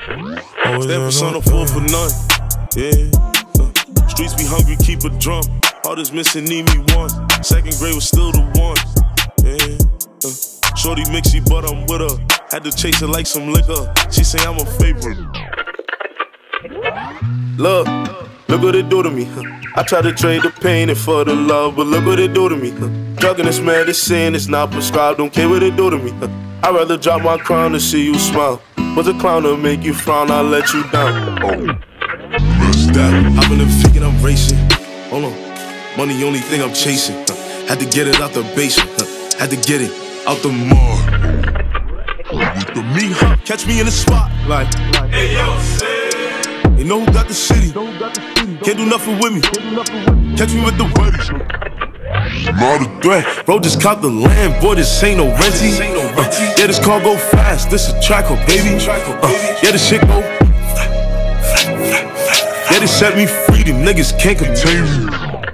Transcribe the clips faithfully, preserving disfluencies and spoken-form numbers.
Stand for son, four for none. Yeah. Uh, streets be hungry, keep a drum. Heart is missing, need me one. Second grade was still the one. Yeah. Uh, shorty mixy, but I'm with her. Had to chase her like some liquor. She say I'm a favorite. Look, look what it do to me. Huh? I try to trade the pain and for the love, but look what it do to me. Huh? Drugging this medicine, it's not prescribed. Don't care what it do to me. Huh? I'd rather drop my crown to see you smile. Was a clown to make you frown, I'll let you down. Oh, what's that? Hop in the fig and I'm racing. Hold on, money only thing I'm chasing. Huh? Had to get it out the basement. Huh? Had to get it out the mall. With the me, huh? Catch me in the spot, like, hey yo, say. You know who got the city? Can't do nothing with me. Catch me with the weddies. Not a threat. Bro, just caught the land, boy, this ain't no renty. Uh, yeah, this car go fast, this a tracker, baby. Uh, yeah, this shit go. Yeah, this set me free, them niggas can't contain me.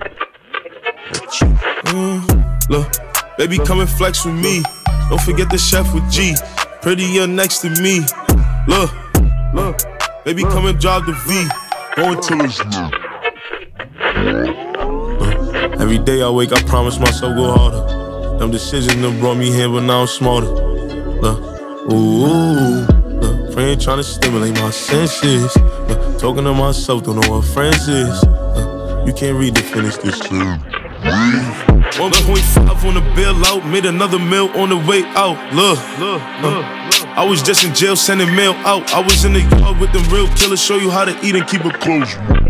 Uh, look, baby, come and flex with me. Don't forget the chef with G. Prettier next to me. Look, look, baby, come and drive the V. Go until it's new. Uh, every day I wake, I promise myself go harder. Them decisions done brought me here, but now I'm smarter. Look, ooh, look, friend trying to stimulate my senses. Look, talking to myself, don't know what friends is. Uh, you can't read to finish this shit. one point five on the bail out, made another meal on the way out. Look, look, look. I was just in jail sending mail out. I was in the yard with them real killers, show you how to eat and keep it close.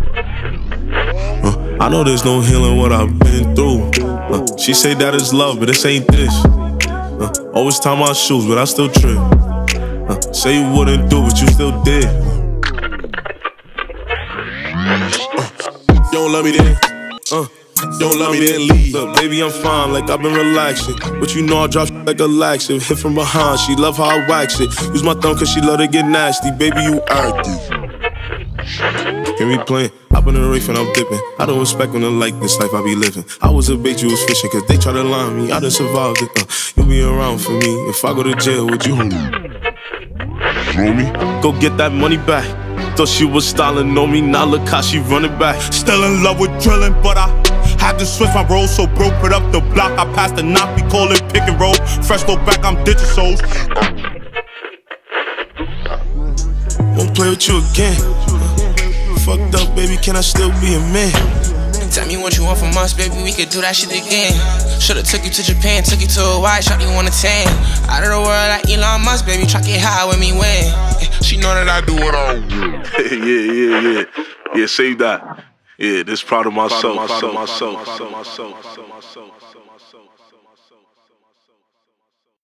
Uh, I know there's no healing what I've been through. Uh, she say that is love, but this ain't this. Uh, always tie my shoes, but I still trip. Uh, say you wouldn't do, but you still did. Uh, you don't love me then? Uh. Don't love me, then leave. Look, baby, I'm fine, like I've been relaxing. But you know I drop like a laxative. Hit from behind, she love how I wax it. Use my thumb cause she love to get nasty. Baby, you active. Can we playing? Hop in the reef and I'm dipping. I don't expect when I like this life I be living. I was a bait, you was fishing cause they try to line me. I done survived it, uh, you be around for me. If I go to jail, would you hold me? Throw me? Go get that money back. Thought she was styling on me, now look how she running back. Still in love with drilling, but I had to switch my role, so bro put up the block. I passed the knock, we call it pick and roll. Fresh go back, I'm ditching souls. Won't play with you again. uh, Fucked up, baby, can I still be a man? Tell me what you want from us, baby, we could do that shit again. Should've took you to Japan, took you to Hawaii, shot you on a tan. Out of the world like Elon Musk, baby, try get high with me when. She know that I do what I want. Yeah, yeah, yeah. Yeah, save that. Yeah, this proud of myself, proud of myself, proud of myself, proud of myself, proud of myself, proud of myself.